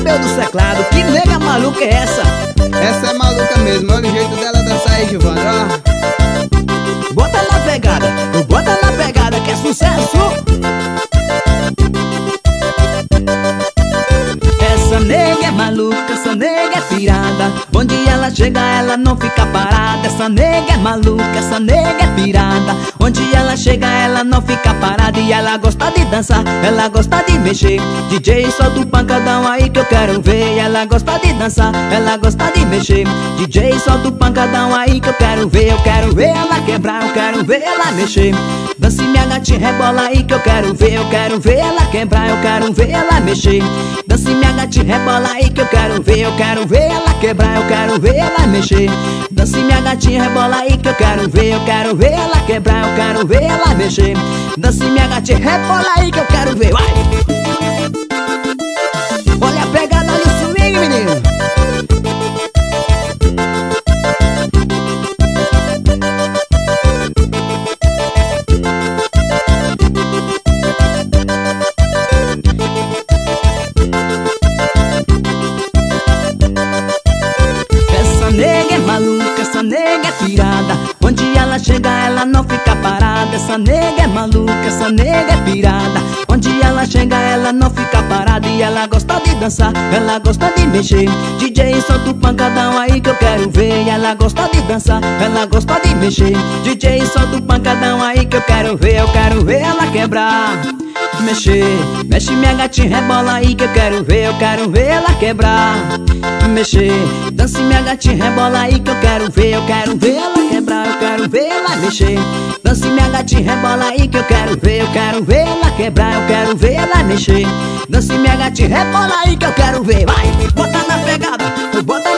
meu do teclado, que nega maluca é essa? Essa é maluca mesmo, olha o jeito dela dançar aí, Giovana, ó. Bota na pegada que é sucesso. Essa nega é maluca, essa nega é pirada. Onde ela chega ela não fica parada. Essa nega é maluca, essa nega é pirada. Onde ela chega ela não fica parada. E ela gosta de dançar, ela gosta de mexer. DJ solta o pancadão aí que eu quero ver. E ela gosta de dançar, ela gosta de mexer. DJ solta o pancadão aí que eu quero ver. Eu quero ver ela quebrar, eu quero ver ela mexer. Dance minha gatinha, rebola aí que eu quero ver. Eu quero ver ela quebrar, eu quero ver ela mexer. Dance minha gatinha, rebola aí que eu quero ver. Eu quero ver ela quebrar, eu quero ver ela mexer. Dance minha gatinha, rebola aí que eu quero ver. Eu quero ver ela quebrar, eu quero ver ela mexer. Dance minha gatinha, rebola aí que eu quero ver. Vai! Olha a pegada, olha o swing, menino. Essa nega é pirada. Onde ela chega ela não fica parada. Essa nega é maluca, essa nega é pirada. Onde ela chega ela não fica parada. E ela gosta de dançar, ela gosta de mexer. DJ solta o pancadão aí que eu quero ver. E ela gosta de dançar, ela gosta de mexer. DJ solta o pancadão aí que eu quero ver. Eu quero ver ela quebrar, mexer. Mexe minha gatinha, rebola aí que eu quero ver. Eu quero ver ela quebrar, mexer. Dance minha gatinha, rebola aí que eu quero ver. Eu quero ver ela quebrar, eu quero ver ela mexer. Dance minha gatinha, rebola aí que eu quero ver. Eu quero ver ela quebrar, eu quero ver ela mexer. Dance minha gatinha, rebola aí que eu quero ver. Vai, bota na pegada, bota